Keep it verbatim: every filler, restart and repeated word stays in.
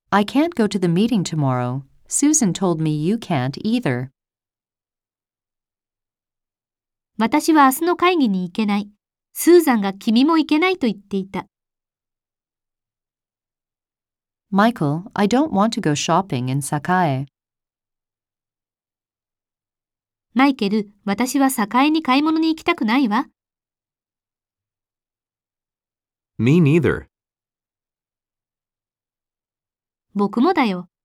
I can't go to the meeting tomorrow. Susan told me you can't either. 私は明日の会議に行けない。スーザンが君も行けないと言っていた。 Michael, I don't want to go shopping in Sakae. マイケル、私は栄に買い物に行きたくないわ。 Me neither. 僕もだよ。